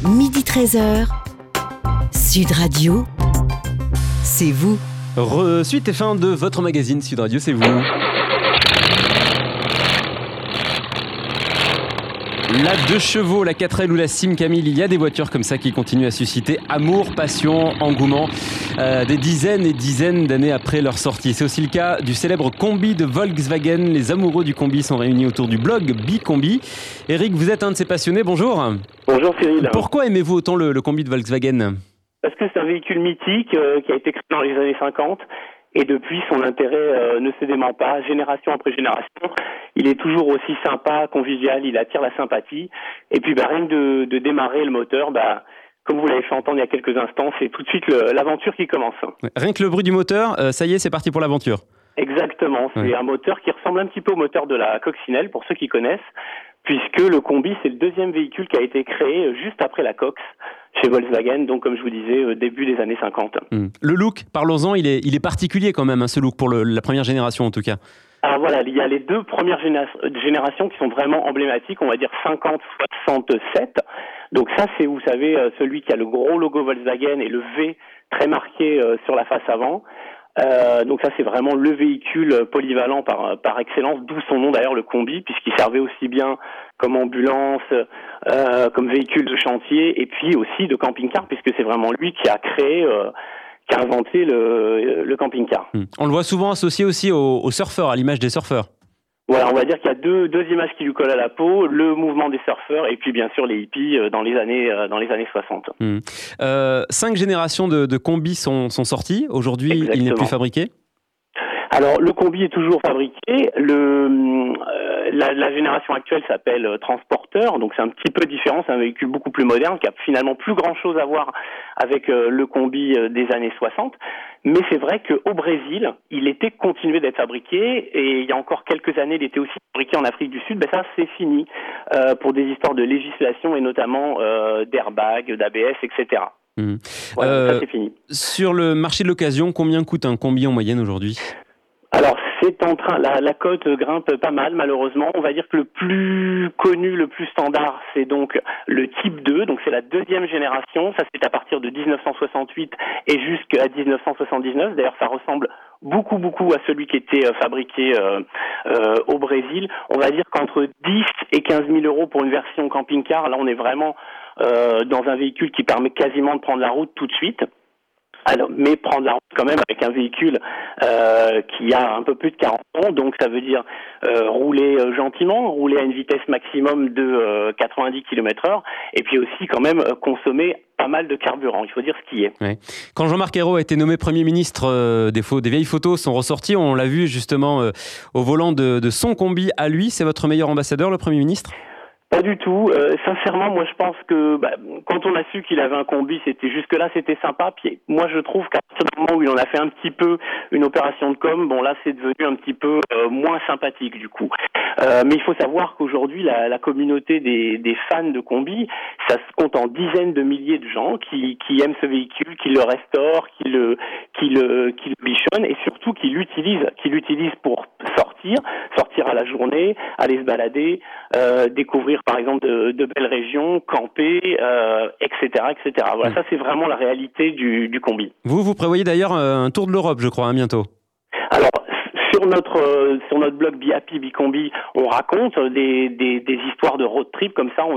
12h, Sud Radio, c'est vous. Suite et fin de votre magazine Sud Radio, c'est vous. La 2 chevaux, la 4L ou la Sim Camille, il y a des voitures comme ça qui continuent à susciter amour, passion, engouement, des dizaines et dizaines d'années après leur sortie. C'est aussi le cas du célèbre combi de Volkswagen. Les amoureux du combi sont réunis autour du blog Bicombi. Eric, vous êtes un de ces passionnés, bonjour. Bonjour Cyril. Pourquoi aimez-vous autant le combi de Volkswagen ? Parce que c'est un véhicule mythique qui a été créé dans les années 50 et depuis son intérêt ne se dément pas, génération après génération. Il est toujours aussi sympa, convivial, il attire la sympathie. Et puis rien que de démarrer le moteur, comme vous l'avez fait entendre il y a quelques instants, c'est tout de suite l'aventure qui commence. Rien que le bruit du moteur, ça y est, c'est parti pour l'aventure. Exactement, c'est un moteur qui ressemble un petit peu au moteur de la coccinelle, pour ceux qui connaissent, puisque le combi, c'est le deuxième véhicule qui a été créé juste après la Cox chez Volkswagen, donc comme je vous disais, début des années 50. Le look, parlons-en, il est particulier quand même, ce look, pour la première génération en tout cas. Alors voilà, il y a les deux premières générations qui sont vraiment emblématiques, on va dire 50-67. Donc ça, c'est, vous savez, celui qui a le gros logo Volkswagen et le V très marqué sur la face avant. Donc ça, c'est vraiment le véhicule polyvalent par excellence, d'où son nom d'ailleurs, le combi, puisqu'il servait aussi bien comme ambulance, comme véhicule de chantier, et puis aussi de camping-car, puisque c'est vraiment lui qui a créé... qui a inventé le camping-car. On le voit souvent associé aussi aux surfeurs, à l'image des surfeurs. Voilà, on va dire qu'il y a deux images qui lui collent à la peau, le mouvement des surfeurs et puis bien sûr les hippies dans les années 60. 5 générations de combis sont sorties. Aujourd'hui, Exactement. Il n'est plus fabriqué. Alors, le combi est toujours fabriqué. La génération actuelle s'appelle Transporter, donc c'est un petit peu différent. C'est un véhicule beaucoup plus moderne qui a finalement plus grand-chose à voir avec le combi des années 60. Mais c'est vrai qu'au Brésil, il était continué d'être fabriqué et il y a encore quelques années, il était aussi fabriqué en Afrique du Sud. Ben ça, c'est fini pour des histoires de législation et notamment d'airbag, d'ABS, etc. Voilà, ça c'est fini. Sur le marché de l'occasion, combien coûte un combi en moyenne aujourd'hui ? Alors, c'est en train, la cote grimpe pas mal, malheureusement. On va dire que le plus connu, le plus standard, c'est donc le Type 2. Donc, c'est la deuxième génération. Ça, c'est à partir de 1968 et jusqu'à 1979. D'ailleurs, ça ressemble beaucoup à celui qui était fabriqué au Brésil. On va dire qu'entre 10 et 15 000 euros pour une version camping-car, là, on est vraiment dans un véhicule qui permet quasiment de prendre la route tout de suite. Alors, mais prendre la route quand même avec un véhicule qui a un peu plus de 40 ans, donc ça veut dire rouler gentiment, rouler à une vitesse maximum de 90 km/h, et puis aussi quand même consommer pas mal de carburant, il faut dire ce qui est. Ouais. Quand Jean-Marc Ayrault a été nommé Premier ministre, des vieilles photos sont ressorties, on l'a vu justement au volant de son combi à lui. C'est votre meilleur ambassadeur, le Premier ministre ? Pas du tout. Sincèrement, moi, je pense que quand on a su qu'il avait un combi, jusque-là, c'était sympa. Puis moi, je trouve qu'à partir du moment où il en a fait un petit peu une opération de com, bon là, c'est devenu un petit peu moins sympathique du coup. Mais il faut savoir qu'aujourd'hui, la communauté des fans de combi, ça se compte en dizaines de milliers de gens qui aiment ce véhicule, qui le restaurent, qui le bichonnent et surtout qui l'utilisent pour sortir à la journée, aller se balader, découvrir par exemple de belles régions, camper, etc. Voilà, ça c'est vraiment la réalité du combi. Vous prévoyez d'ailleurs un tour de l'Europe, je crois, bientôt. Alors, sur notre blog Bihappy Bicombi, on raconte des histoires de road trip comme ça. On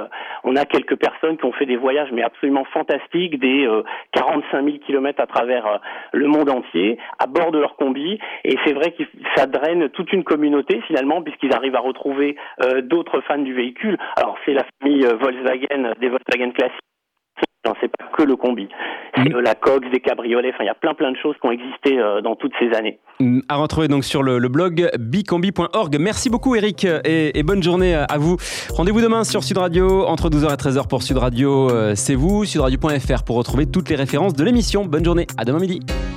a quelques personnes qui ont fait des voyages mais absolument fantastiques, des 45 000 kilomètres à travers le monde entier à bord de leur combi. Et c'est vrai que ça draine toute une communauté finalement puisqu'ils arrivent à retrouver d'autres fans du véhicule. Alors c'est la famille Volkswagen, des Volkswagen classiques. Non, c'est pas que le combi. C'est la Cox, des cabriolets, enfin il y a plein de choses qui ont existé dans toutes ces années. À retrouver donc sur le blog bicombi.org. Merci beaucoup Eric et bonne journée à vous. Rendez-vous demain sur Sud Radio entre 12h et 13h pour Sud Radio, c'est vous, sudradio.fr pour retrouver toutes les références de l'émission. Bonne journée, à demain midi.